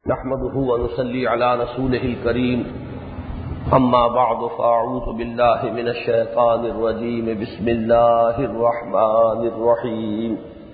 نحمده ونصلي على رسوله الكريم اما بعد فاعوذ بالله من الشيطان الرجيم بسم الله الرحمن الرحيم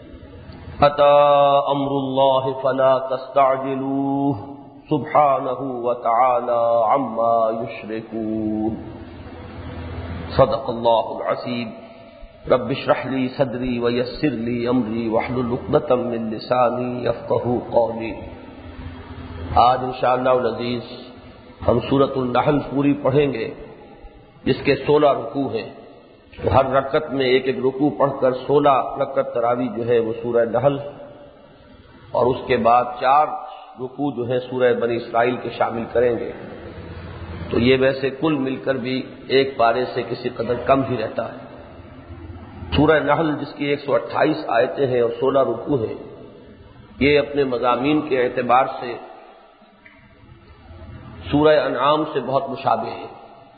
أتى أمر الله فلا تستعجلوه سبحانه وتعالى عما يشركون صدق الله العظيم رب اشرح لي صدري ويسر لي أمري واحلل عقدة من لساني يفقهوا قولي۔ آج انشاءاللہ العزیز ہم سورۃ النحل پوری پڑھیں گے، جس کے 16 رکوع ہیں۔ تو ہر رکعت میں ایک ایک رکوع پڑھ کر 16 رکعت تراویح جو ہے وہ سورہ نحل، اور اس کے بعد 4 رکوع جو ہے سورہ بنی اسرائیل کے شامل کریں گے۔ تو یہ ویسے کل مل کر بھی ایک پارے سے کسی قدر کم ہی رہتا ہے۔ سورہ نحل جس کی 128 آیتیں ہیں اور 16 رکوع ہیں، یہ اپنے مضامین کے اعتبار سے سورہ انعام سے بہت مشابہ ہے۔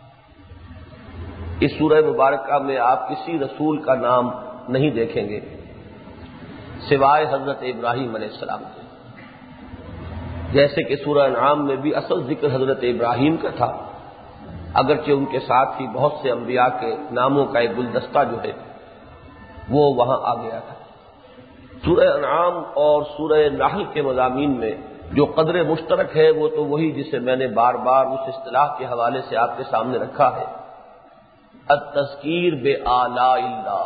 اس سورہ مبارکہ میں آپ کسی رسول کا نام نہیں دیکھیں گے سوائے حضرت ابراہیم علیہ السلام کے، جیسے کہ سورہ انعام میں بھی اصل ذکر حضرت ابراہیم کا تھا، اگرچہ ان کے ساتھ ہی بہت سے انبیاء کے ناموں کا ایک گلدستہ جو ہے وہ وہاں آ گیا تھا۔ سورہ انعام اور سورہ نحل کے مضامین میں جو قدر مشترک ہے وہ تو وہی جسے میں نے بار بار اس اصطلاح کے حوالے سے آپ کے سامنے رکھا ہے، التذکیر بآلاء اللہ۔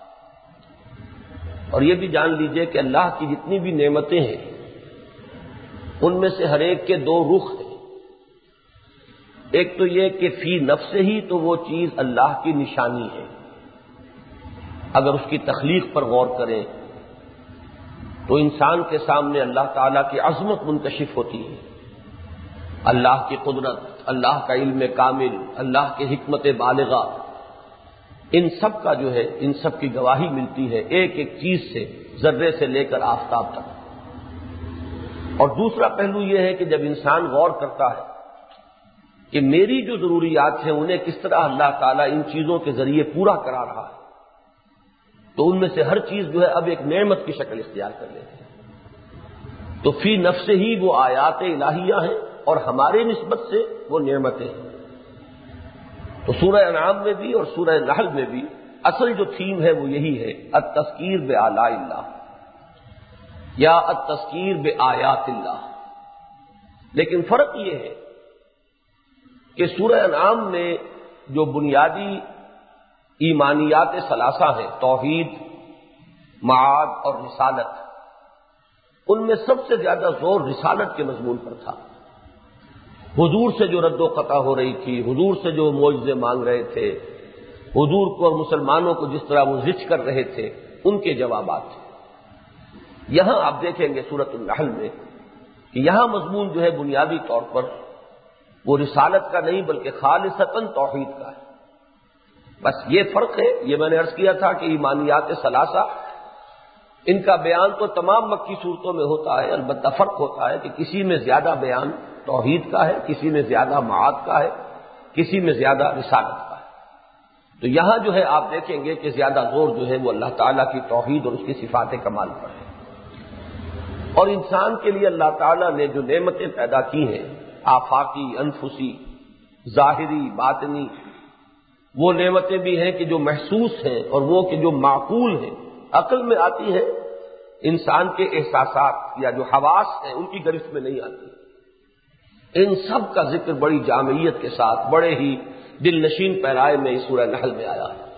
اور یہ بھی جان لیجئے کہ اللہ کی جتنی بھی نعمتیں ہیں ان میں سے ہر ایک کے 2 رخ ہیں۔ ایک تو یہ کہ فی نفس ہی تو وہ چیز اللہ کی نشانی ہے، اگر اس کی تخلیق پر غور کریں تو انسان کے سامنے اللہ تعالیٰ کی عظمت منکشف ہوتی ہے، اللہ کی قدرت، اللہ کا علم کامل، اللہ کی حکمت بالغہ، ان سب کا جو ہے ان سب کی گواہی ملتی ہے ایک ایک چیز سے، ذرے سے لے کر آفتاب تک۔ اور دوسرا پہلو یہ ہے کہ جب انسان غور کرتا ہے کہ میری جو ضروریات ہیں انہیں کس طرح اللہ تعالیٰ ان چیزوں کے ذریعے پورا کرا رہا ہے، تو ان میں سے ہر چیز جو ہے اب ایک نعمت کی شکل اختیار کر لیتی ہے۔ تو فی نفس ہی وہ آیات الہیہ ہیں اور ہمارے نسبت سے وہ نعمتیں ہیں۔ تو سورہ انعام میں بھی اور سورہ نحل میں بھی اصل جو تھیم ہے وہ یہی ہے، التذکیر بآلاء اللہ یا التذکیر بآیات اللہ۔ لیکن فرق یہ ہے کہ سورہ انعام میں جو بنیادی ایمانیات ثلاثہ ہیں، توحید، معاد اور رسالت، ان میں سب سے زیادہ زور رسالت کے مضمون پر تھا۔ حضور سے جو رد و قطع ہو رہی تھی، حضور سے جو معجزے مانگ رہے تھے، حضور کو اور مسلمانوں کو جس طرح وہ زج کر رہے تھے، ان کے جوابات تھے۔ یہاں آپ دیکھیں گے سورۃ النحل میں کہ یہاں مضمون جو ہے بنیادی طور پر وہ رسالت کا نہیں بلکہ خالصتاً توحید کا ہے۔ بس یہ فرق ہے، یہ میں نے عرض کیا تھا کہ ایمانیات ثلاثہ ان کا بیان تو تمام مکی صورتوں میں ہوتا ہے، البتہ فرق ہوتا ہے کہ کسی میں زیادہ بیان توحید کا ہے، کسی میں زیادہ معاد کا ہے، کسی میں زیادہ رسالت کا ہے۔ تو یہاں جو ہے آپ دیکھیں گے کہ زیادہ زور جو ہے وہ اللہ تعالیٰ کی توحید اور اس کی صفات کمال پر ہے۔ اور انسان کے لیے اللہ تعالیٰ نے جو نعمتیں پیدا کی ہیں، آفاقی، انفسی، ظاہری، باطنی، وہ نعمتیں بھی ہیں کہ جو محسوس ہیں اور وہ کہ جو معقول ہیں، عقل میں آتی ہیں، انسان کے احساسات یا جو حواس ہیں ان کی گرفت میں نہیں آتی۔ ان سب کا ذکر بڑی جامعیت کے ساتھ بڑے ہی دل نشین پیرائے میں اس سورہ نحل میں آیا ہے۔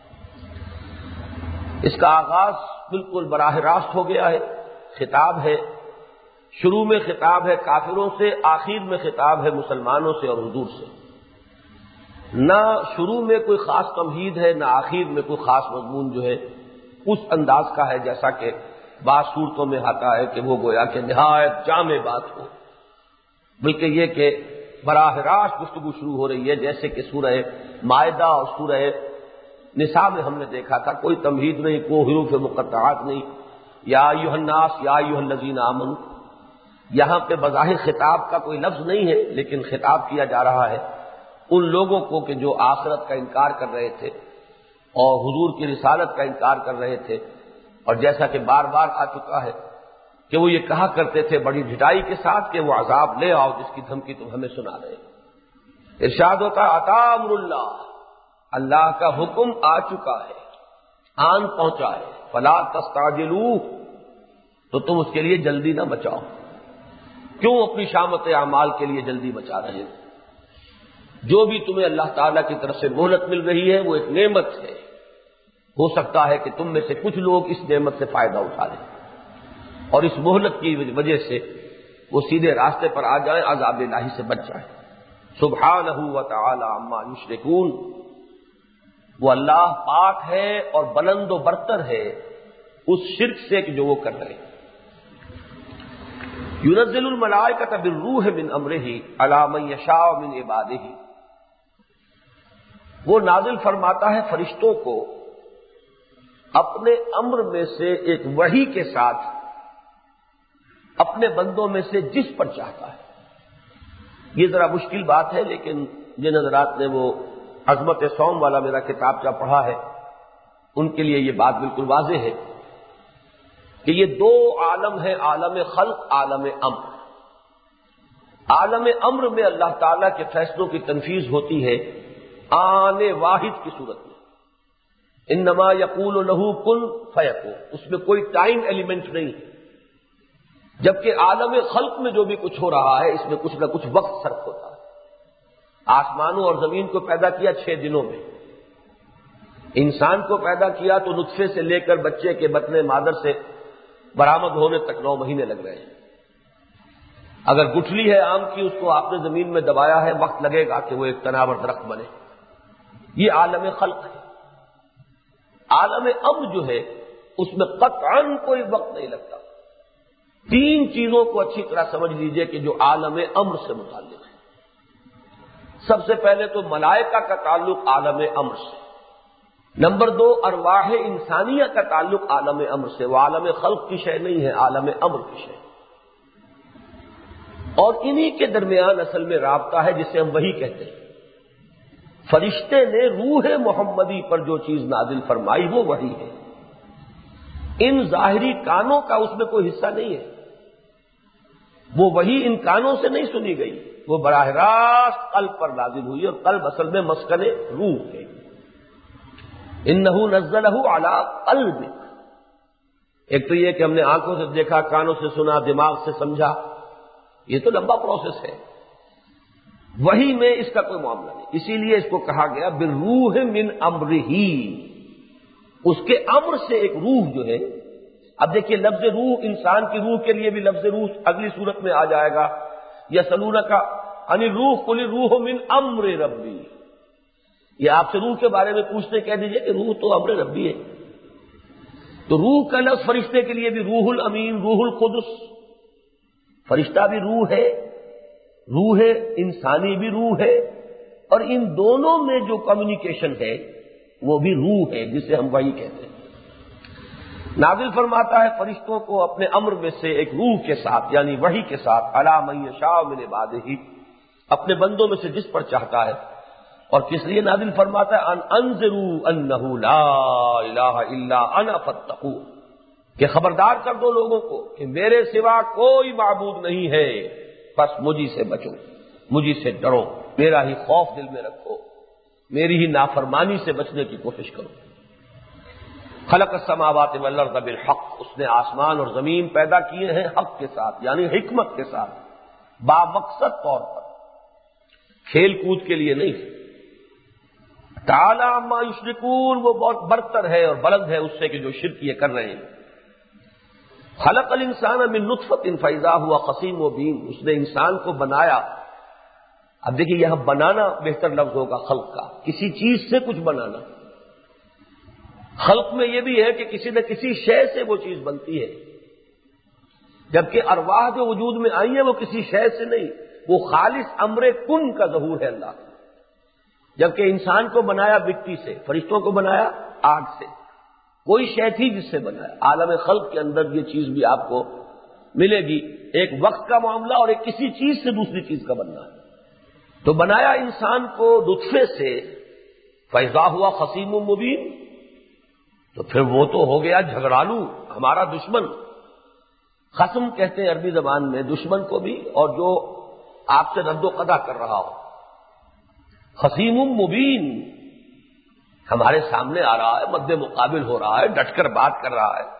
اس کا آغاز بالکل براہ راست ہو گیا ہے، خطاب ہے، شروع میں خطاب ہے کافروں سے، آخر میں خطاب ہے مسلمانوں سے اور حضور سے۔ نہ شروع میں کوئی خاص تمہید ہے، نہ آخر میں کوئی خاص مضمون جو ہے اس انداز کا ہے جیسا کہ بعض صورتوں میں آتا ہے کہ وہ گویا کہ نہایت جامع بات ہو، بلکہ یہ کہ براہ راست گفتگو شروع ہو رہی ہے، جیسے کہ سورہ مائدہ اور سورہ نساء میں ہم نے دیکھا تھا، کوئی تمہید نہیں، کوئی حروف مقطعات نہیں، یا ایھا الناس یا ایھا الذین آمنوا۔ یہاں پہ بظاہر خطاب کا کوئی لفظ نہیں ہے، لیکن خطاب کیا جا رہا ہے ان لوگوں کو کہ جو آخرت کا انکار کر رہے تھے اور حضور کی رسالت کا انکار کر رہے تھے، اور جیسا کہ بار بار آ چکا ہے کہ وہ یہ کہا کرتے تھے بڑی ڈھٹائی کے ساتھ کہ وہ عذاب لے آؤ جس کی دھمکی تم ہمیں سنا رہے ہیں۔ ارشاد ہوتا اتا امر اللہ، اللہ کا حکم آ چکا ہے، آن پہنچا ہے، فلا تستعجلوہ، تو تم اس کے لیے جلدی نہ مچاؤ۔ کیوں اپنی شامت اعمال کے لیے جلدی مچا رہے ہو؟ جو بھی تمہیں اللہ تعالیٰ کی طرف سے مہلت مل رہی ہے وہ ایک نعمت ہے، ہو سکتا ہے کہ تم میں سے کچھ لوگ اس نعمت سے فائدہ اٹھا لیں اور اس مہلت کی وجہ سے وہ سیدھے راستے پر آ جائیں، عذاب الہی سے بچ جائیں۔ سبحانہ وتعالی عما یشرکون، وہ اللہ پاک ہے اور بلند و برتر ہے اس شرک سے کہ جو وہ کر رہے ہیں۔ ينزل الملائکۃ بالروح من امرہ علی من یشاء من عبادہ، وہ نازل فرماتا ہے فرشتوں کو اپنے امر میں سے ایک وحی کے ساتھ اپنے بندوں میں سے جس پر چاہتا ہے۔ یہ ذرا مشکل بات ہے، لیکن جن حضرات نے وہ عظمت صوم والا میرا کتابچہ پڑھا ہے ان کے لیے یہ بات بالکل واضح ہے کہ یہ دو عالم ہیں، عالم خلق، عالم امر۔ عالم امر میں اللہ تعالیٰ کے فیصلوں کی تنفیذ ہوتی ہے آن واحد کی صورت میں، انما یقول لہ کن فیکون، اس میں کوئی ٹائم ایلیمنٹ نہیں ہے، جبکہ عالم خلق میں جو بھی کچھ ہو رہا ہے اس میں کچھ نہ کچھ وقت صرف ہوتا ہے۔ آسمانوں اور زمین کو پیدا کیا 6 دنوں میں، انسان کو پیدا کیا تو نطفے سے لے کر بچے کے بطن مادر سے برآمد ہونے تک 9 مہینے لگ رہے ہیں۔ اگر گٹھلی ہے آم کی، اس کو آپ نے زمین میں دبایا ہے، وقت لگے گا کہ وہ ایک تناور درخت بنے۔ یہ عالم خلق ہے۔ عالم امر جو ہے اس میں قطعاً کوئی وقت نہیں لگتا۔ 3 چیزوں کو اچھی طرح سمجھ لیجئے کہ جو عالم امر سے متعلق ہے۔ سب سے پہلے تو ملائکہ کا تعلق عالم امر سے، نمبر 2 ارواح انسانیہ کا تعلق عالم امر سے، وہ عالم خلق کی شے نہیں ہے، عالم امر کی شے، اور انہی کے درمیان اصل میں رابطہ ہے جسے ہم وحی کہتے ہیں۔ فرشتے نے روح محمدی پر جو چیز نازل فرمائی وہ وحی ہے، ان ظاہری کانوں کا اس میں کوئی حصہ نہیں ہے، وہ وحی ان کانوں سے نہیں سنی گئی، وہ براہ راست قلب پر نازل ہوئی، اور قلب اصل میں مسکن روح ہے۔ انہ نزلہ علی قلبک، ایک تو یہ کہ ہم نے آنکھوں سے دیکھا، کانوں سے سنا، دماغ سے سمجھا، یہ تو لمبا پروسیس ہے، وحی میں اس کا کوئی معاملہ نہیں، اسی لیے اس کو کہا گیا بالروح من امرہ، اس کے امر سے ایک روح جو ہے۔ اب دیکھیے لفظ روح، انسان کی روح کے لیے بھی لفظ روح اگلی صورت میں آ جائے گا، یسألونک عن الروح قل الروح من امر ربی، یہ آپ سے روح کے بارے میں پوچھتے کہہ دیجئے کہ روح تو امر ربی ہے۔ تو روح کا لفظ فرشتے کے لیے بھی روح الامین، روح القدس، فرشتہ بھی روح ہے، روح انسانی بھی روح ہے، اور ان دونوں میں جو کمیونیکیشن ہے وہ بھی روح ہے جسے ہم وحی کہتے ہیں۔ نازل فرماتا ہے فرشتوں کو اپنے امر میں سے ایک روح کے ساتھ، یعنی وحی کے ساتھ، علی من یشاء من عبادہ، اپنے بندوں میں سے جس پر چاہتا ہے۔ اور کس لیے نازل فرماتا ہے ان انذروا انہ لا الہ الا انا فاتقون، کہ خبردار کر دو لوگوں کو کہ میرے سوا کوئی معبود نہیں ہے، بس مجھی سے بچو، مجھی سے ڈرو، میرا ہی خوف دل میں رکھو، میری ہی نافرمانی سے بچنے کی کوشش کرو۔ خلق السماوات والارض بالحق، اس نے آسمان اور زمین پیدا کیے ہیں حق کے ساتھ، یعنی حکمت کے ساتھ، بامقصد طور پر، کھیل کود کے لیے نہیں۔ تعالی عما یشرکون، وہ بہت برتر ہے اور بلند ہے اس سے کہ جو شرک یہ کر رہے ہیں۔ خلق الانسان من نطفۃ فاذا هو خصیم مبین، اس نے انسان کو بنایا۔ اب دیکھیے یہاں بنانا بہتر لفظ ہوگا خلق کا، کسی چیز سے کچھ بنانا۔ خلق میں یہ بھی ہے کہ کسی نہ کسی شے سے وہ چیز بنتی ہے، جبکہ ارواح جو وجود میں آئی ہیں وہ کسی شے سے نہیں، وہ خالص امر کن کا ظہور ہے اللہ کا۔ جبکہ انسان کو بنایا مٹی سے، فرشتوں کو بنایا آگ سے، کوئی شے تھی جس سے بنایا۔ عالم خلق کے اندر یہ چیز بھی آپ کو ملے گی، ایک وقت کا معاملہ اور ایک کسی چیز سے دوسری چیز کا بننا ہے۔ تو بنایا انسان کو نطفے سے، فاذا ہوا خصیم مبین، تو پھر وہ تو ہو گیا جھگڑالو، ہمارا دشمن۔ خصم کہتے ہیں عربی زبان میں دشمن کو بھی اور جو آپ سے رد و قضا کر رہا ہو. خصیم مبین ہمارے سامنے آ رہا ہے، مد مقابل ہو رہا ہے، ڈٹ کر بات کر رہا ہے.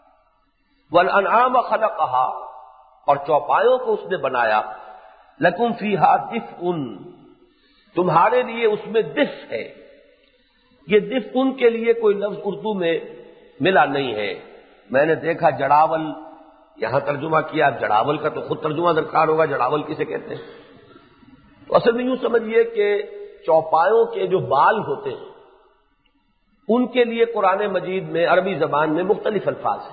والانعام خلقها اور چوپایوں کو اس نے بنایا. لکم فیہا دفء تمہارے لیے اس میں دفء ہے. یہ دفء کے لیے کوئی لفظ اردو میں ملا نہیں ہے. میں نے دیکھا جڑاول یہاں ترجمہ کیا، جڑاول کا تو خود ترجمہ درکار ہوگا، جڑاول کسے کہتے ہیں. تو اصل میں یوں سمجھیے کہ چوپایوں کے جو بال ہوتے ہیں ان کے لیے قرآن مجید میں عربی زبان میں مختلف الفاظ ہیں.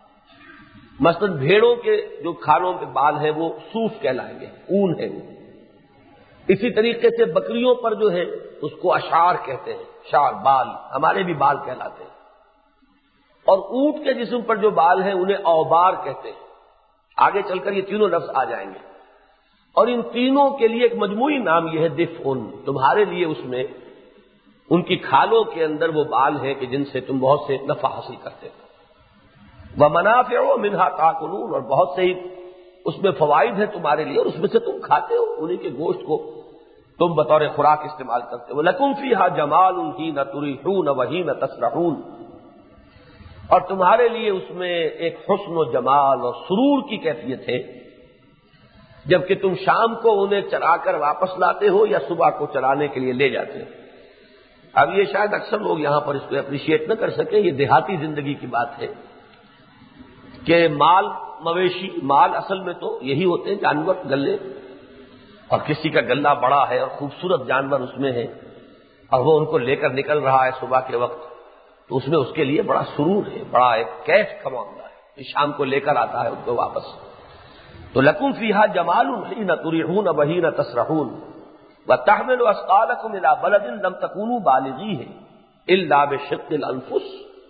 مثلا بھیڑوں کے جو کھالوں کے بال ہیں وہ صوف کہلائیں گے، اون ہے وہ. اسی طریقے سے بکریوں پر جو ہے اس کو اشعار کہتے ہیں، شعر بال، ہمارے بھی بال کہلاتے ہیں. اور اونٹ کے جسم پر جو بال ہیں انہیں اوبار کہتے ہیں. آگے چل کر یہ تینوں لفظ آ جائیں گے. اور ان تینوں کے لیے ایک مجموعی نام یہ ہے دفء. تمہارے لیے اس میں ان کی کھالوں کے اندر وہ بال ہیں کہ جن سے تم بہت سے نفع حاصل کرتے ہو. ومنافع منھا تاکلون اور بہت سے ہی اس میں فوائد ہیں تمہارے لیے اور اس میں سے تم کھاتے ہو، انہی کے گوشت کو تم بطور خوراک استعمال کرتے ہو. لکم فیھا جمال حین تریحون وحین تسرحون اور تمہارے لیے اس میں ایک حسن و جمال اور سرور کی کیفیت ہے جبکہ تم شام کو انہیں چرا کر واپس لاتے ہو یا صبح کو چرانے کے لیے لے جاتے ہو. اب یہ شاید اکثر لوگ یہاں پر اس کو اپریشیٹ نہ کر سکیں، یہ دیہاتی زندگی کی بات ہے کہ مال مویشی، مال اصل میں تو یہی ہوتے ہیں جانور، گلے، اور کسی کا گلہ بڑا ہے اور خوبصورت جانور اس میں ہے اور وہ ان کو لے کر نکل رہا ہے صبح کے وقت، تو اس میں اس کے لیے بڑا سرور ہے، بڑا ایک کیف کا معاملہ ہے کہ شام کو لے کر آتا ہے ان کو واپس. تو لکم فیھا جمال حین تریحون وحین تسرحون وتحمل اثقالکم الی بلد لم تکونوا بالغیہ الا بشق الانفس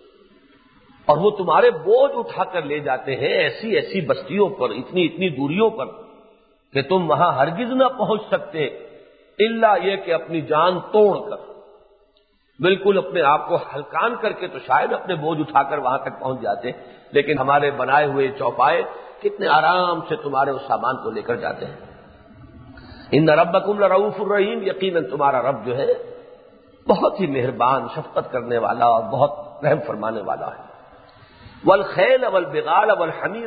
اور وہ تمہارے بوجھ اٹھا کر لے جاتے ہیں ایسی ایسی بستیوں پر، اتنی اتنی دوریوں پر کہ تم وہاں ہرگز نہ پہنچ سکتے الا یہ کہ اپنی جان توڑ کر، بالکل اپنے آپ کو ہلکان کر کے تو شاید اپنے بوجھ اٹھا کر وہاں تک پہنچ جاتے، لیکن ہمارے بنائے ہوئے چوپائے کتنے آرام سے تمہارے اس سامان کو لے کر جاتے ہیں. ان ربکم لرؤوف الرحیم یقیناً تمہارا رب جو ہے بہت ہی مہربان، شفقت کرنے والا اور بہت رحم فرمانے والا ہے. والخیل والبغال والحمیر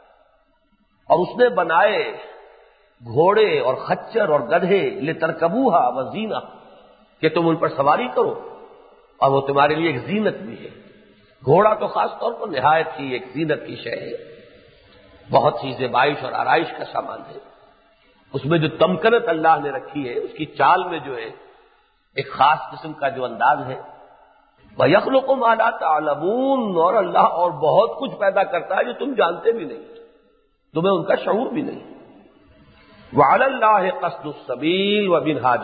اور اس نے بنائے گھوڑے اور خچر اور گدھے لترکبوہا وزینہ کہ تم ان پر سواری کرو اور وہ تمہارے لیے ایک زینت بھی ہے. گھوڑا تو خاص طور پر نہایت ہی ایک زینت کی شے ہے، بہت ہی زیبائش اور آرائش کا سامان ہے. اس میں جو تمکنت اللہ نے رکھی ہے، اس کی چال میں جو ہے ایک خاص قسم کا جو انداز ہے. وَيَخْلُقُ مَا لَا تَعْلَمُونَ اور اللہ اور بہت کچھ پیدا کرتا ہے جو تم جانتے بھی نہیں، تمہیں ان کا شعور بھی نہیں. وَعَلَى اللَّهِ قَصْدُ السَّبِيلِ وَمِنْهَا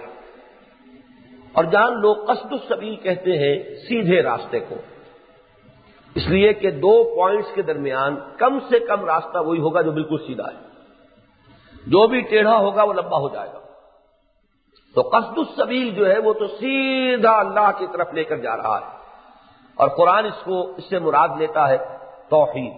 جَائِرٌ اور جان لو قصد السبیل کہتے ہیں سیدھے راستے کو، اس لیے کہ دو پوائنٹس کے درمیان کم سے کم راستہ وہی ہوگا جو بالکل سیدھا ہے، جو بھی ٹیڑھا ہوگا وہ لمبا ہو جائے گا. تو قصد السبیل جو ہے وہ تو سیدھا اللہ کی طرف لے کر جا رہا ہے، اور قرآن اس سے مراد لیتا ہے توحید.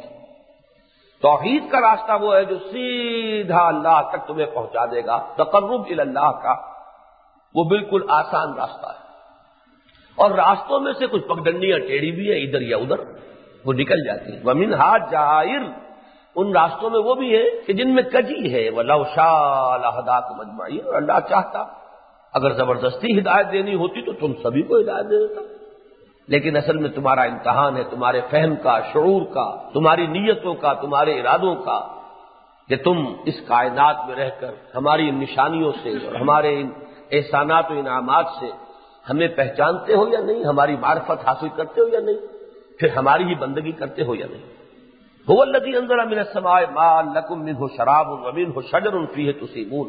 توحید کا راستہ وہ ہے جو سیدھا اللہ تک تمہیں پہنچا دے گا. تقرب الی اللہ کا وہ بالکل آسان راستہ ہے، اور راستوں میں سے کچھ پگڈنڈیاں ٹیڑھی بھی ہیں ادھر یا ادھر، وہ نکل جاتی ہیں. وَمِنْهَا جَائِرٌ ان راستوں میں وہ بھی ہے کہ جن میں کجی ہے. وَلَوْ شَاءَ لَهَدَاكُمْ أَجْمَعِينَ اور اللہ چاہتا اگر زبردستی ہدایت دینی ہوتی تو تم سبھی کو ہدایت دے دیتا، لیکن اصل میں تمہارا امتحان ہے تمہارے فہم کا، شعور کا، تمہاری نیتوں کا، تمہارے ارادوں کا، کہ تم اس کائنات میں رہ کر ہماری ان نشانیوں سے اور ہمارے ان احسانات و انعامات سے ہمیں پہچانتے ہو یا نہیں، ہماری معرفت حاصل کرتے ہو یا نہیں، پھر ہماری ہی بندگی کرتے ہو یا نہیں. هو الذی انزل من السماء ماء لکم منہ شراب ومنہ شجر فیہ تسیمون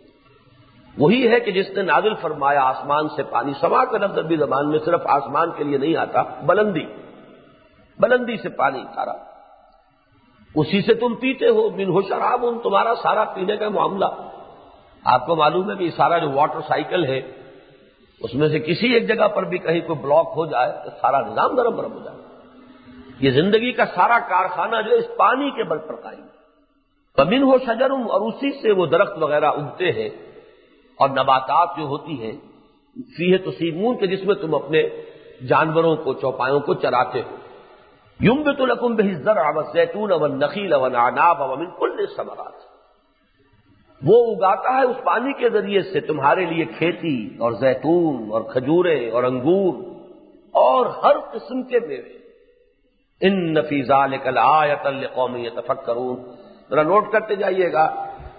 وہی ہے کہ جس نے نازل فرمایا آسمان سے پانی. سما کا لفظ عربی زبان میں صرف آسمان کے لیے نہیں آتا، بلندی سے پانی اتارا، اسی سے تم پیتے ہو. منہ شراب تمہارا سارا پینے کا معاملہ، آپ کو معلوم ہے کہ سارا جو واٹر سائیکل ہے اس میں سے کسی ایک جگہ پر بھی کہیں کوئی بلاک ہو جائے تو سارا نظام درم برم ہو جائے. یہ زندگی کا سارا کارخانہ جو اس پانی کے بل پر قائم ہے۔ فمنہ شجر، اور اسی سے وہ درخت وغیرہ اگتے ہیں اور نباتات جو ہوتی ہیں، فیہ تسیمون، کہ جس میں تم اپنے جانوروں کو، چوپایوں کو چراتے ہو۔ ینبت لکم بہ الزرع والزیتون والنخیل والعناب ومن کل الثمرات، وہ اگاتا ہے اس پانی کے ذریعے سے تمہارے لیے کھیتی اور زیتون اور کھجوریں اور انگور اور ہر قسم کے میوے۔ ان فی ذلک لآیۃ لقوم یتفکرون، ذرا نوٹ کرتے جائیے گا،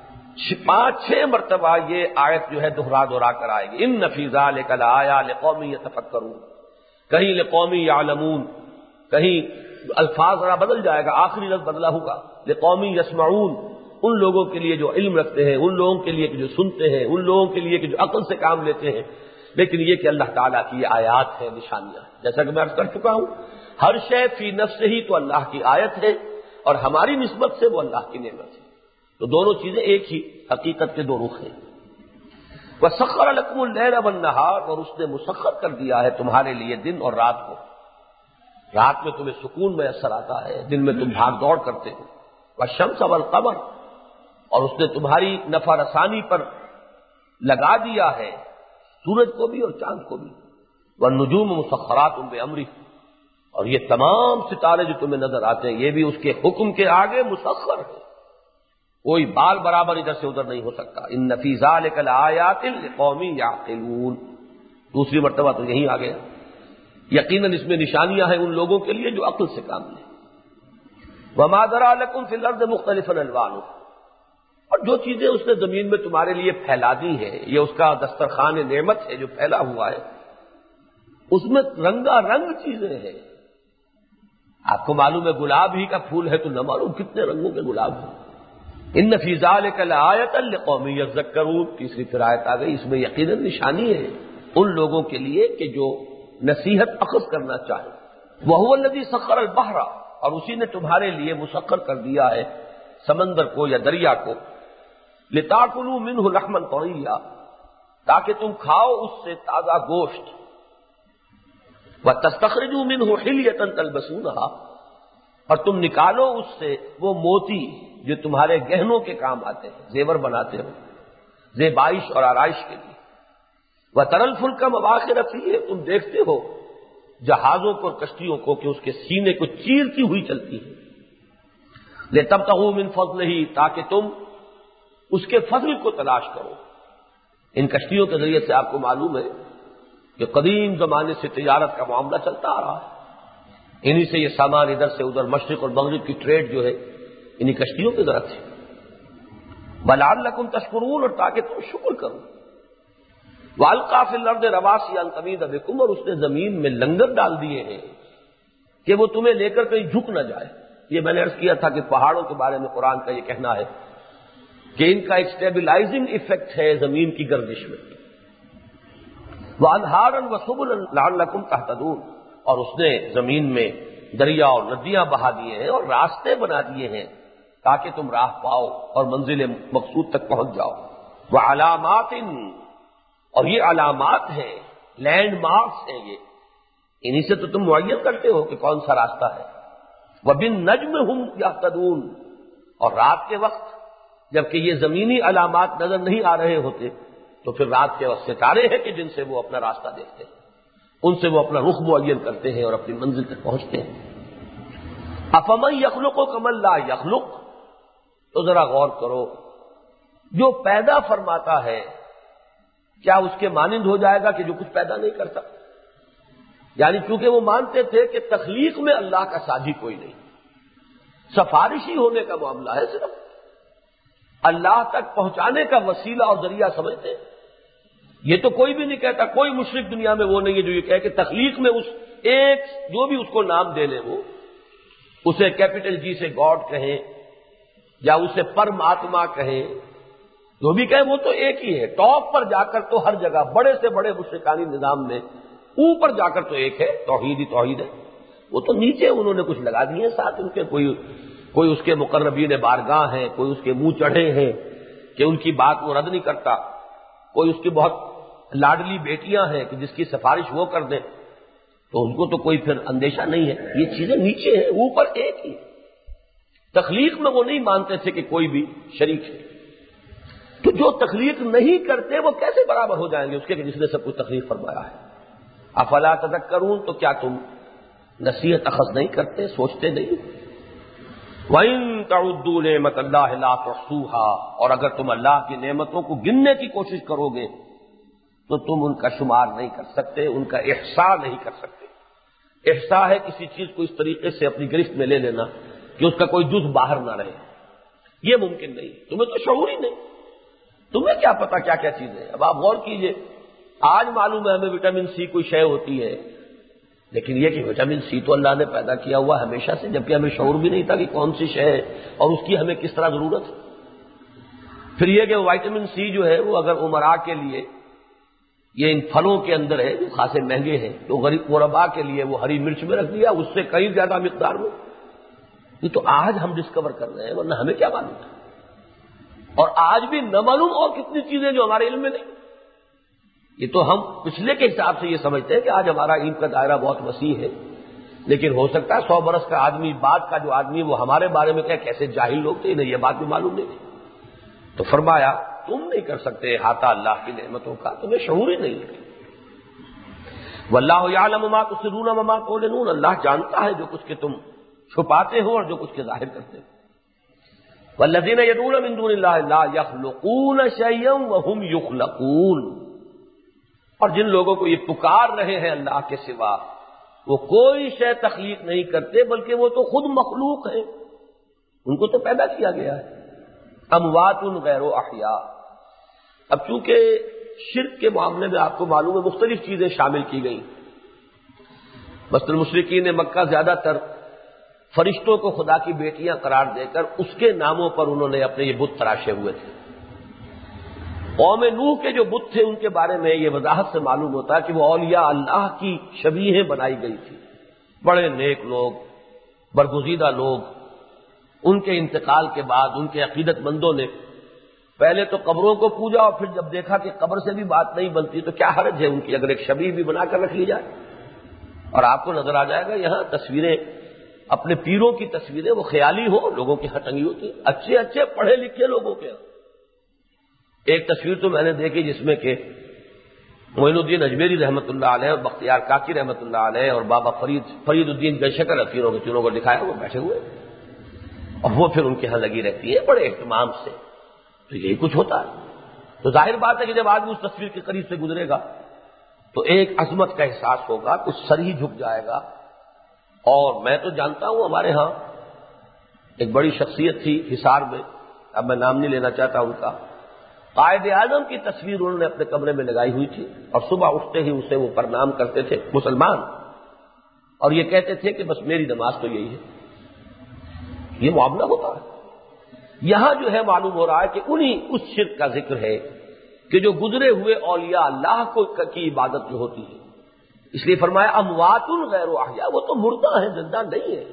5-6 مرتبہ یہ آیت جو ہے دہرا کر آئے گی۔ ان فی ذلک لآیۃ لقوم یتفکرون، کہیں لقوم یعلمون، کہیں الفاظ ذرا بدل جائے گا، آخری لفظ بدلا ہوگا، لقوم یسمعون، ان لوگوں کے لیے جو علم رکھتے ہیں، ان لوگوں کے لیے کہ جو سنتے ہیں، ان لوگوں کے لیے کہ جو عقل سے کام لیتے ہیں۔ لیکن یہ کہ اللہ تعالیٰ کی یہ آیات ہیں، نشانیاں ہیں، جیسا کہ میں عرض کر چکا ہوں، ہر شے فی نفس ہی تو اللہ کی آیت ہے، اور ہماری نسبت سے وہ اللہ کی نعمت ہے۔ تو دونوں چیزیں ایک ہی حقیقت کے دو رخ ہیں۔ وَسَخَّرَ لَكُمُ اللَّيْلَ وَالنَّهَارَ، اور اس نے مسخر کر دیا ہے تمہارے لیے دن اور رات کو۔ رات میں تمہیں سکون میسر آتا ہے، دن میں تم بھاگ دوڑ کرتے ہو۔ وَالشَّمْسَ وَالْقَمَرَ، اور اس نے تمہاری نفع رسانی پر لگا دیا ہے سورج کو بھی اور چاند کو بھی۔ وَالنُّجُومُ مُسَخَّرَاتٌ بِأَمْرِهِ، اور یہ تمام ستارے جو تمہیں نظر آتے ہیں یہ بھی اس کے حکم کے آگے مسخر ہے، کوئی بال برابر ادھر سے ادھر نہیں ہو سکتا۔ ان فی ذلک لآیات لقوم یعقلون، دوسری مرتبہ تو یہی آ گیا، یقیناً اس میں نشانیاں ہیں ان لوگوں کے لیے جو عقل سے کام لیں۔ وما ذرأ لکم فی الارض مختلفا الوانہ، اور جو چیزیں اس نے زمین میں تمہارے لیے پھیلا دی ہیں، یہ اس کا دسترخوان نعمت ہے جو پھیلا ہوا ہے، اس میں رنگا رنگ چیزیں ہیں۔ آپ کو معلوم ہے گلاب ہی کا پھول ہے تو نہ معلوم کتنے رنگوں کے گلاب ہیں۔ ان فی ذلک لآیۃ لقوم یذکرون، تیسری پھر آیت آ گئی، اس میں یقیناً نشانی ہے ان لوگوں کے لیے کہ جو نصیحت اخذ کرنا چاہے۔ وہو الذی سخر البحر، اور اسی نے تمہارے لیے مسخر کر دیا ہے سمندر کو یا دریا کو، لتاکلوا منہ لحما طریا، تاکہ تم کھاؤ اس سے تازہ گوشت، وتستخرجوا منہ حلیۃ تلبسونها، اور تم نکالو اس سے وہ موتی جو تمہارے گہنوں کے کام آتے ہیں، زیور بناتے ہو زیبائش اور آرائش کے لیے۔ وَتَرَى الْفُلْكَ مَوَاخِرَ فِيهِ، تم دیکھتے ہو جہازوں کو اور کشتیوں کو کہ اس کے سینے کو چیرتی ہوئی چلتی ہے۔ لِتَبْتَغُوا مِنْ فَضْلِهِ، تاکہ تم اس کے فضل کو تلاش کرو۔ ان کشتیوں کے ذریعے سے آپ کو معلوم ہے کہ قدیم زمانے سے تجارت کا معاملہ چلتا آ رہا ہے، انہی سے یہ سامان ادھر سے ادھر مشرق اور مغرب کی ٹریڈ جو ہے انہی کشتیوں کے ذریعے سے۔ وَلَعَلَّكُمْ تَشْكُرُونَ، اور تاکہ تم شکر کرو۔ وَأَلْقَىٰ فِي الْأَرْضِ رَوَاسِيَ أَن تَمِيدَ بِكُمْ، اور اس نے زمین میں لنگر ڈال دیے ہیں کہ وہ تمہیں لے کر کہیں جھک نہ جائے۔ یہ میں نے عرض کیا تھا کہ پہاڑوں کے بارے میں قرآن کا یہ کہنا ہے کہ ان کا ایک اسٹیبلائزنگ ایفیکٹ ہے زمین کی گردش میں۔ وَأَنْهَارًا وَسُبُلًا لَعَلَّكُمْ تَهْتَدُونَ، اور اس نے زمین میں دریا اور ندیاں بہا دیے ہیں اور راستے بنا دیے ہیں تاکہ تم راہ پاؤ اور منزل مقصود تک پہنچ جاؤ۔ وَعَلَامَاتٍ، اور یہ علامات ہیں، لینڈ مارکس ہیں، یہ انہی سے تو تم معین کرتے ہو کہ کون سا راستہ ہے۔ وَبِالنَّجْمِ هُمْ يَهْتَدُونَ، اور رات کے وقت جبکہ یہ زمینی علامات نظر نہیں آ رہے ہوتے تو پھر رات کے وقت ستارے ہیں کہ جن سے وہ اپنا راستہ دیکھتے ہیں، ان سے وہ اپنا رخ معین کرتے ہیں اور اپنی منزل تک پہنچتے ہیں۔ أَفَمَن يَخْلُقُ كَمَن لَّا يَخْلُقُ، تو ذرا غور کرو، جو پیدا فرماتا ہے کیا اس کے مانند ہو جائے گا کہ جو کچھ پیدا نہیں کرتا؟ یعنی چونکہ وہ مانتے تھے کہ تخلیق میں اللہ کا ساجی کوئی نہیں، سفارشی ہونے کا معاملہ ہے، صرف اللہ تک پہنچانے کا وسیلہ اور ذریعہ سمجھتے ہیں۔ یہ تو کوئی بھی نہیں کہتا، کوئی مشرک دنیا میں وہ نہیں ہے جو یہ کہے کہ تخلیق میں اس ایک جو بھی اس کو نام دے لیں، وہ اسے کیپٹل جی سے گاڈ کہیں یا اسے پرماتما کہیں، جو بھی کہیں وہ تو ایک ہی ہے۔ ٹاپ پر جا کر تو ہر جگہ بڑے سے بڑے مشرکانی نظام میں اوپر جا کر تو ایک ہے، توحید ہی توحید ہے۔ وہ تو نیچے انہوں نے کچھ لگا دیے ساتھ ان کے، کوئی اس کے مقربین بارگاہ ہیں، کوئی اس کے منہ چڑھے ہیں کہ ان کی بات وہ رد نہیں کرتا، کوئی اس کی بہت لاڈلی بیٹیاں ہیں کہ جس کی سفارش وہ کر دیں۔ تو ان کو تو کوئی پھر اندیشہ نہیں ہے. یہ چیزیں نیچے ہیں، اوپر ایک ہی. تخلیق میں وہ نہیں مانتے تھے کہ کوئی بھی شریک ہے. تو جو تخلیق نہیں کرتے وہ کیسے برابر ہو جائیں گے اس کے کہ جس نے سب کچھ تخلیق فرمایا ہے؟ افلا تذکرون، تو کیا تم نصیحت اخذ نہیں کرتے، سوچتے نہیں؟ وَإِن تَعُدُّوا نِعْمَتَ اللَّهِ لَا تُحْصُوهَا، اور اگر تم اللہ کی نعمتوں کو گننے کی کوشش کرو گے تو تم ان کا شمار نہیں کر سکتے، ان کا احصاء نہیں کر سکتے. احصاء ہے کسی چیز کو اس طریقے سے اپنی گرفت میں لے لینا کہ اس کا کوئی جز باہر نہ رہے. یہ ممکن نہیں. تمہیں تو شعور ہی نہیں، تمہیں کیا پتا کیا کیا چیزیں. اب آپ غور کیجئے، آج معلوم ہے ہمیں وٹامن سی کوئی شے ہوتی ہے، لیکن یہ کہ وٹامن سی تو اللہ نے پیدا کیا ہوا ہمیشہ سے، جبکہ ہمیں شعور بھی نہیں تھا کہ کون سی شے ہے اور اس کی ہمیں کس طرح ضرورت ہے. پھر یہ کہ وٹامن سی جو ہے وہ اگر عمراء کے لیے یہ ان پھلوں کے اندر ہے جو خاصے مہنگے ہیں، تو غریب غرباء کے لیے وہ ہری مرچ میں رکھ دیا، اس سے کئی زیادہ مقدار میں. یہ تو آج ہم ڈسکور کر رہے ہیں، ورنہ ہمیں کیا معلوم تھا. اور آج بھی نہ معلوم اور کتنی چیزیں جو ہمارے علم میں نہیں. یہ تو ہم پچھلے کے حساب سے یہ سمجھتے ہیں کہ آج ہمارا علم کا دائرہ بہت وسیع ہے، لیکن ہو سکتا ہے 100 برس کا آدمی بعد کا جو آدمی وہ ہمارے بارے میں کیسے جاہل لوگ تھے، انہیں یہ بات بھی معلوم نہیں تھی. تو فرمایا تم نہیں کر سکتے احاطہ اللہ کی نعمتوں کا، تمہیں شعور ہی نہیں ہے. واللہ یعلم ما تسرون وما تعلنون، اللہ جانتا ہے جو کچھ کہ تم چھپاتے ہو اور جو کچھ کے ظاہر کرتے ہو. والذین یدعون من دون اللہ لا یخلقون شیئا وهم یخلقون، اور جن لوگوں کو یہ پکار رہے ہیں اللہ کے سوا، وہ کوئی شے تخلیق نہیں کرتے بلکہ وہ تو خود مخلوق ہیں، ان کو تو پیدا کیا گیا ہے. اموات غیر احیاء. اب چونکہ شرک کے معاملے میں آپ کو معلوم ہے مختلف چیزیں شامل کی گئی. مثلا مشرکین مکہ زیادہ تر فرشتوں کو خدا کی بیٹیاں قرار دے کر اس کے ناموں پر انہوں نے اپنے یہ بت تراشے ہوئے تھے. قوم نوح کے جو بت تھے ان کے بارے میں یہ وضاحت سے معلوم ہوتا ہے کہ وہ اولیاء اللہ کی شبیہیں بنائی گئی تھی. بڑے نیک لوگ، برگزیدہ لوگ، ان کے انتقال کے بعد ان کے عقیدت مندوں نے پہلے تو قبروں کو پوجا، اور پھر جب دیکھا کہ قبر سے بھی بات نہیں بنتی تو کیا حرج ہے ان کی اگر ایک شبیہ بھی بنا کر رکھ لی جائے. اور آپ کو نظر آ جائے گا یہاں تصویریں، اپنے پیروں کی تصویریں وہ خیالی ہو، لوگوں کی ہاں ٹنگی ہوتی، اچھے اچھے پڑھے لکھے لوگوں کے ہاں. ایک تصویر تو میں نے دیکھی جس میں کہ معین الدین اجمیری رحمۃ اللہ علیہ اور بختیار کاکی رحمۃ اللہ علیہ اور بابا فرید الدین گنشکر تینوں کو دکھایا وہ بیٹھے ہوئے، اور وہ پھر ان کے ہاں لگی رہتی ہے بڑے اہتمام سے. تو یہی کچھ ہوتا ہے. تو ظاہر بات ہے کہ جب آدمی اس تصویر کے قریب سے گزرے گا تو ایک عظمت کا احساس ہوگا، کچھ سر ہی جھک جائے گا. اور میں تو جانتا ہوں ہمارے ہاں ایک بڑی شخصیت تھی حصار میں، اب میں نام نہیں لینا چاہتا ان کا، قائد اعظم کی تصویر انہوں نے اپنے کمرے میں لگائی ہوئی تھی، اور صبح اٹھتے ہی اسے وہ پرنام کرتے تھے مسلمان، اور یہ کہتے تھے کہ بس میری نماز تو یہی ہے. یہ معاملہ ہوتا ہے. یہاں جو ہے معلوم ہو رہا ہے کہ اس شرک کا ذکر ہے کہ جو گزرے ہوئے اولیاء اللہ کی عبادت جو ہوتی ہے. اس لیے فرمایا اموات غیر احیاء، وہ تو مردہ ہیں، زندہ نہیں ہے.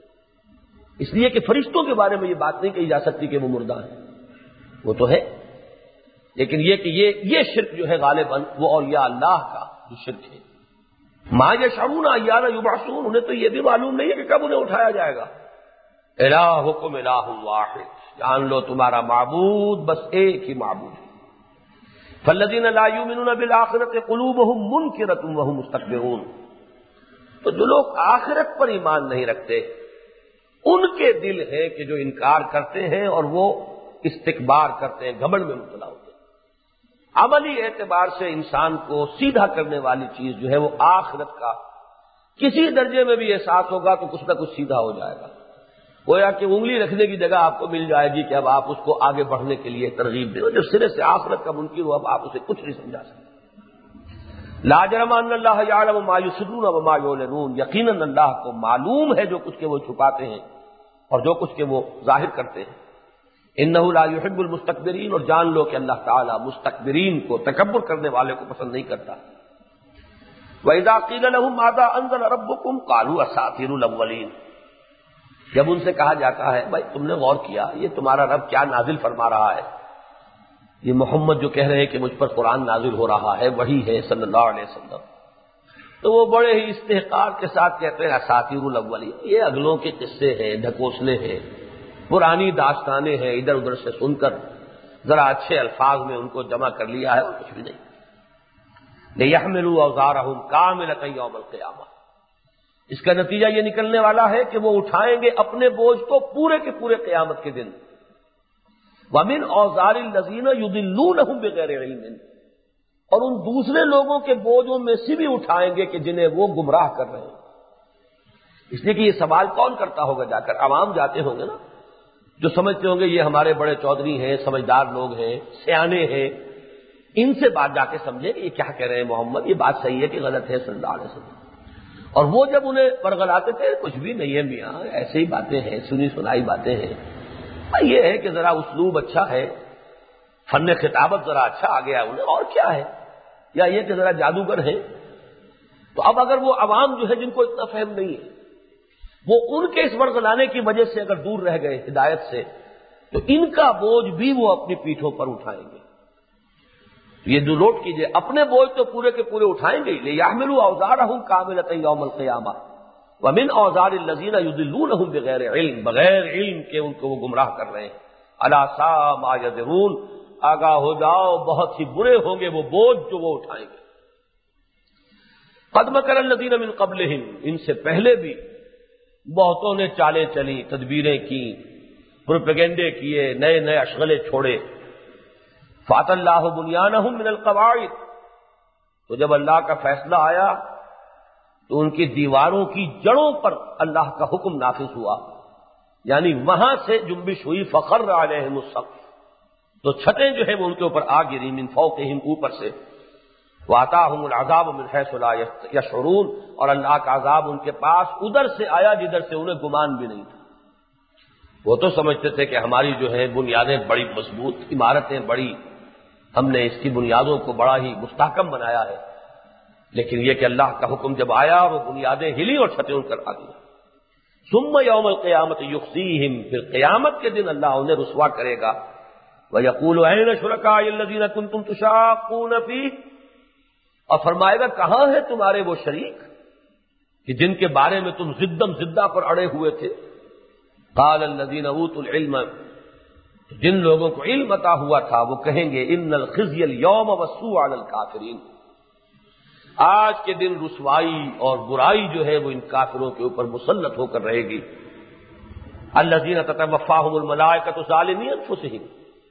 اس لیے کہ فرشتوں کے بارے میں یہ بات نہیں کہی جا سکتی کہ وہ مردہ ہیں، وہ تو ہے. لیکن یہ کہ یہ شرک جو ہے غالباً وہ اولیاء اللہ کا جو شرک ہے. ما یشعرون ایان یبعثون، انہیں تو یہ بھی معلوم نہیں ہے کہ کب انہیں اٹھایا جائے گا. الہکم الہ واحد، جان لو تمہارا معبود بس ایک ہی معبود ہے. فالذین لا یؤمنون بالآخرۃ قلوبہم منکرۃ وہم مستکبرون، تو جو لوگ آخرت پر ایمان نہیں رکھتے ان کے دل ہیں کہ جو انکار کرتے ہیں اور وہ استکبار کرتے ہیں، گھمنڈ میں مبتلا ہوتے ہیں. عملی اعتبار سے انسان کو سیدھا کرنے والی چیز جو ہے وہ آخرت کا کسی درجے میں بھی احساس ہوگا تو کچھ نہ کچھ سیدھا ہو جائے گا. گویا کہ انگلی رکھنے کی جگہ آپ کو مل جائے گی کہ اب آپ اس کو آگے بڑھنے کے لیے ترغیب دیں. جو سرے سے آخرت کا منکر ہو اب آپ اسے کچھ نہیں سمجھا سکتے. لا جرم ان اللہ یعلم ما یسرون وما یعلنون، یقیناً اللہ کو معلوم ہے جو کچھ کہ وہ چھپاتے ہیں اور جو کچھ کہ وہ ظاہر کرتے ہیں. انہ لا یحب المستکبرین، اور جان لو کہ اللہ تعالیٰ مستکبرین کو، تکبر کرنے والے کو پسند نہیں کرتا. وَإِذَا قِيلَ لَهُمْ مَاذَا أَنزَلَ رَبُّكُمْ قَالُوا أَسَاطِيرُ الْأَوَّلِينَ، جب ان سے کہا جاتا ہے بھائی تم نے غور کیا یہ تمہارا رب کیا نازل فرما رہا ہے، یہ محمد جو کہہ رہے ہیں کہ مجھ پر قرآن نازل ہو رہا ہے وحی ہے صلی اللہ علیہ وسلم، تو وہ بڑے ہی استحقار کے ساتھ کہتے ہیں اساطیر الاولین، یہ اگلوں کے قصے ہیں، ڈھکوسلے ہیں، پرانی داستانیں ہیں، ادھر ادھر سے سن کر ذرا اچھے الفاظ میں ان کو جمع کر لیا ہے اور کچھ بھی نہیں۔ لِيَحْمِلُوا أَوْزَارَهُمْ كَامِلَةً يَوْمَ الْقِيَامَةِ، اس کا نتیجہ یہ نکلنے والا ہے کہ وہ اٹھائیں گے اپنے بوجھ کو پورے کے پورے قیامت کے دن۔ وَمِنْ أَوْزَارِ الَّذِينَ يُضِلُّونَهُمْ بِغَيْرِ عِلْمٍ، اور ان دوسرے لوگوں کے بوجھوں میں سے بھی اٹھائیں گے کہ جنہیں وہ گمراہ کر رہے ہیں۔ اس لیے کہ یہ سوال کون کرتا ہوگا جا کر؟ عوام جاتے ہوں گے نا، جو سمجھتے ہوں گے یہ ہمارے بڑے چودھری ہیں، سمجھدار لوگ ہیں، سیانے ہیں، ان سے بات جا کے سمجھے کہ یہ کیا کہہ رہے ہیں محمد، یہ بات صحیح ہے کہ غلط ہے صلی اللہ علیہ وسلم۔ اور وہ جب انہیں پرغلاتے تھے کچھ بھی نہیں ہے میاں، ایسے ہی باتیں ہیں، سنی سنائی باتیں ہیں، یہ ہے کہ ذرا اسلوب اچھا ہے، فن خطابت ذرا اچھا آ گیا انہیں، اور کیا ہے، یا یہ کہ ذرا جادوگر ہیں۔ تو اب اگر وہ عوام جو ہے جن کو اتنا فہم نہیں ہے، وہ ان کے اس ورغلانے کی وجہ سے اگر دور رہ گئے ہدایت سے، تو ان کا بوجھ بھی وہ اپنی پیٹھوں پر اٹھائیں گے۔ یہ جو نوٹ کیجئے، اپنے بوجھ تو پورے کے پورے اٹھائیں گے، لِيَحْمِلُوا أَوْزَارَهُمْ كَامِلَةً يَوْمَ الْقِيَامَةِ وَمِنْ أَوْزَارِ الَّذِينَ يُضِلُّونَهُمْ بِغَيْرِ عِلْمٍ، بغیر علم کے ان کو وہ گمراہ کر رہے ہیں۔ أَلَا سَاءَ مَا يَزِرُونَ، آگاہ ہو جاؤ بہت ہی برے ہوں گے وہ بوجھ جو وہ اٹھائیں گے۔ قَدْ مَكَرَ الَّذِينَ مِنْ قَبْلِهِمْ، ان سے پہلے بھی بہتوں نے چالیں چلی، تدبیریں کی، پروپیگنڈے کیے، نئے نئے اشغلے چھوڑے۔ فَأَتَى اللَّهُ بُنْيَانَهُمْ مِنَ الْقَوَاعِدِ، تو جب اللہ کا فیصلہ آیا تو ان کی دیواروں کی جڑوں پر اللہ کا حکم نافذ ہوا، یعنی وہاں سے جنبش ہوئی، فَخَرَّ عَلَيْهِمُ السَّقْفُ، تو چھتیں جو ہے وہ ان کے اوپر آ گری، من فوقہم، اوپر سے، وَآتَاهُمُ الْعَذَابُ مِنْ حَيْثُ لَا يَشْعُرُونَ، اور اللہ کا عذاب ان کے پاس ادھر سے آیا جدھر سے انہیں گمان بھی نہیں تھا۔ وہ تو سمجھتے تھے کہ ہماری جو ہے بنیادیں بڑی مضبوط، عمارتیں بڑی، ہم نے اس کی بنیادوں کو بڑا ہی مستحکم بنایا ہے، لیکن یہ کہ اللہ کا حکم جب آیا وہ بنیادیں ہلی اور چھتیں ان پر آ گئی۔ ثم یوم القیامت یخزیہم، پھر قیامت کے دن اللہ انہیں رسوا کرے گا۔ وَيَقُولُ أَيْنَ شُرَكَائِيَ الَّذِينَ كُنتُمْ تُشَاقُّونَ فِيهِ، اور فرمائے گا کہاں ہیں تمہارے وہ شریک کہ جن کے بارے میں تم زدم زدہ پر اڑے ہوئے تھے۔ قال الذین اوتوا العلم، جن لوگوں کو علم عطا ہوا تھا وہ کہیں گے ان الخزي اليوم والسوء على الكافرین، آج کے دن رسوائی اور برائی جو ہے وہ ان کافروں کے اوپر مسلط ہو کر رہے گی۔ الذین تتوفاهم الملائکۃ ظالمی انفسہم،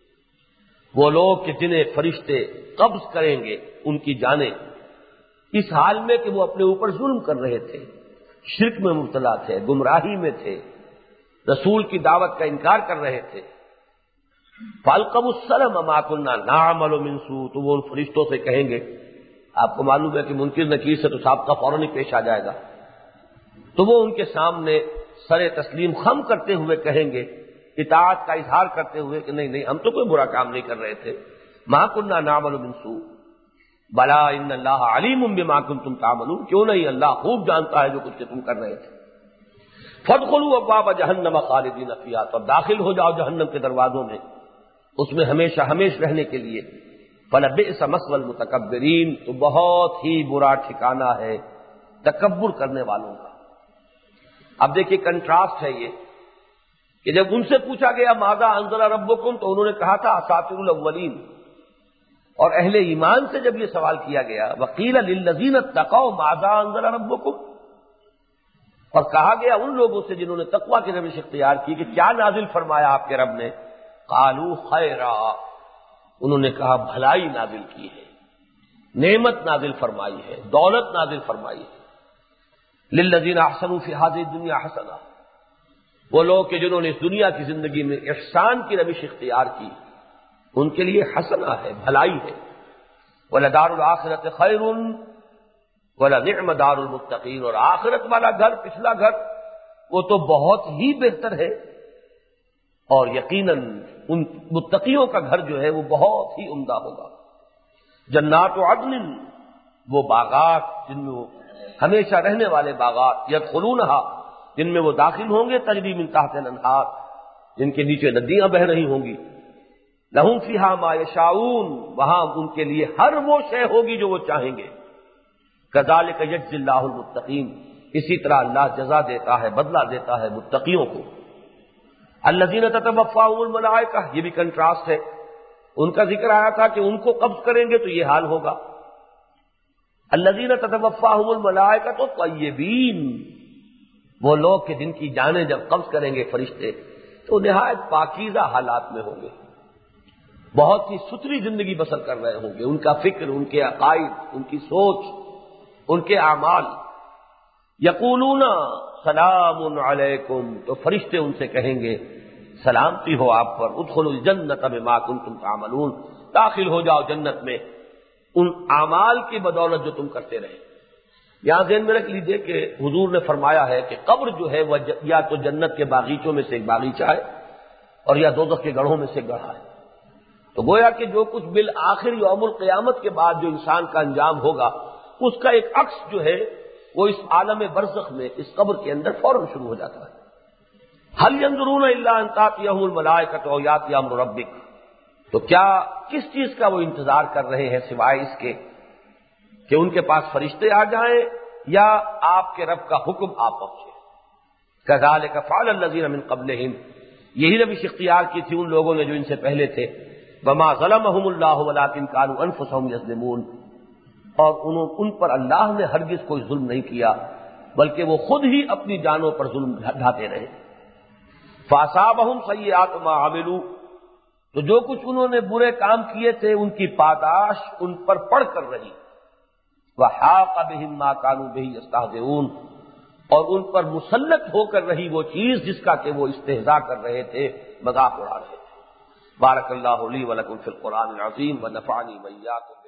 وہ لوگ کہ جنہیں فرشتے قبض کریں گے ان کی جانیں، اس حال میں کہ وہ اپنے اوپر ظلم کر رہے تھے، شرک میں مبتلا تھے، گمراہی میں تھے، رسول کی دعوت کا انکار کر رہے تھے۔ فَأَلْقَوُا السَّلَمَ مَا كُنَّا نَعْمَلُ مِنْ سُوءٍ، تو وہ ان فرشتوں سے کہیں گے، آپ کو معلوم ہے کہ منکر نکیر سے تو سابقہ فوراً ہی پیش آ جائے گا، تو وہ ان کے سامنے سر تسلیم خم کرتے ہوئے کہیں گے، اطاعت کا اظہار کرتے ہوئے کہ نہیں نہیں ہم تو کوئی برا کام نہیں کر رہے تھے، مَا كُنَّا نَعْمَلُ مِنْ سُوءٍ بَلَا إِنَّ اللَّهَ عَلِيمٌ بِمَا كُنتُمْ تَعْمَلُونَ، کیوں نہیں اللہ خوب جانتا ہے جو کچھ کہ تم کر رہے تھے۔ فَادْخُلُوا أَبْوَابَ جَهَنَّمَ خَالِدِينَ فِيهَا، تو داخل ہو جاؤ جہنم کے دروازوں میں، اس میں ہمیشہ ہمیش رہنے کے لیے۔ فَلَبِئْسَ مَثْوَى الْمُتَكَبِّرِينَ، تو بہت ہی برا ٹھکانہ ہے تکبر کرنے والوں کا۔ اب دیکھیے کنٹراسٹ ہے یہ کہ جب ان سے پوچھا گیا ماذا انزل ربکم، تو انہوں نے کہا تھا اساطیر الاولین، اور اہل ایمان سے جب یہ سوال کیا گیا وقیل للذین اتقوا ماذا انزل ربکم، اور کہا گیا ان لوگوں سے جنہوں نے تقوی کی روش اختیار کی کہ کیا نازل فرمایا آپ کے رب نے، قالوا خیرا، انہوں نے کہا بھلائی نازل کی ہے، نعمت نازل فرمائی ہے، دولت نازل فرمائی ہے۔ للذین احسنوا فی ہذہ الدنیا حسنہ، وہ لوگ کہ جنہوں نے اس دنیا کی زندگی میں احسان کی روش اختیار کی ان کے لیے حسنہ ہے، بھلائی ہے۔ وَلَدَارُ الْآخِرَةِ خَيْرٌ وَلَنِعْمَ دَارُ الْمُتَّقِينَ، اور آخرت والا گھر، پچھلا گھر، وہ تو بہت ہی بہتر ہے، اور یقیناً ان متقیوں کا گھر جو ہے وہ بہت ہی عمدہ ہوگا۔ جنات عدن، وہ باغات جن میں وہ ہمیشہ رہنے والے باغات، یدخلونہا، جن میں وہ داخل ہوں گے، تجری من تحت الانہار، جن کے نیچے ندیاں بہہ رہی ہوں گی۔ لہم فیہا ما یشاؤون، وہاں ان کے لیے ہر وہ شے ہوگی جو وہ چاہیں گے۔ کذالک یجزی اللہ المتقین، اسی طرح اللہ جزا دیتا ہے، بدلہ دیتا ہے متقیوں کو۔ الذین تتوفاہم الملائکہ، یہ بھی کنٹراسٹ ہے، ان کا ذکر آیا تھا کہ ان کو قبض کریں گے تو یہ حال ہوگا۔ الذین تتوفاہم الملائکۃ طیبین، وہ لوگ کہ جن کی جانیں جب قبض کریں گے فرشتے تو نہایت پاکیزہ حالات میں ہوں گے، بہت ہی ستھری زندگی بسر کر رہے ہوں گے، ان کا فکر، ان کے عقائد، ان کی سوچ، ان کے اعمال۔ یقولون سلام علیکم، تو فرشتے ان سے کہیں گے سلامتی ہو آپ پر، ادخلوا الجنۃ بما کنتم تعملون، داخل ہو جاؤ جنت میں ان اعمال کی بدولت جو تم کرتے رہے۔ یہاں ذہن میں رکھ لیجئے کہ حضور نے فرمایا ہے کہ قبر جو ہے وہ یا تو جنت کے باغیچوں میں سے ایک باغیچہ ہے اور یا دوزخ کے گڑھوں میں سے گڑھا ہے۔ تو گویا کہ جو کچھ بالآخر یوم القیامت کے بعد جو انسان کا انجام ہوگا اس کا ایک عکس جو ہے وہ اس عالم برزخ میں، اس قبر کے اندر فوراً شروع ہو جاتا ہے۔ هل ينظرون الا ان تأتيهم الملائکۃ او یأتی امر ربک، تو کیا کس چیز کا وہ انتظار کر رہے ہیں سوائے اس کے کہ ان کے پاس فرشتے آ جائیں یا آپ کے رب کا حکم آ پہنچے۔ کذالک فعل الذین من قبلہم، یہی روش اختیار کی تھی ان لوگوں نے جو ان سے پہلے تھے۔ وما ظلمهم اللہ ولکن كانوا انفسهم یظلمون، اور ان پر اللہ نے ہرگز کوئی ظلم نہیں کیا بلکہ وہ خود ہی اپنی جانوں پر ظلم ڈھاتے رہے۔ فاصابہم سیئات ما عملوا، تو جو کچھ انہوں نے برے کام کیے تھے ان کی پاداش ان پر پڑ کر رہی۔ وحاق بہم ما كانوا به یستہزئون، اور ان پر مسلط ہو کر رہی وہ چیز جس کا کہ وہ استہزاء کر رہے تھے، مذاق اڑا رہے تھے۔ بارک اللہ لی ولکم فی القرآن العظیم ونفعنی وإیاکم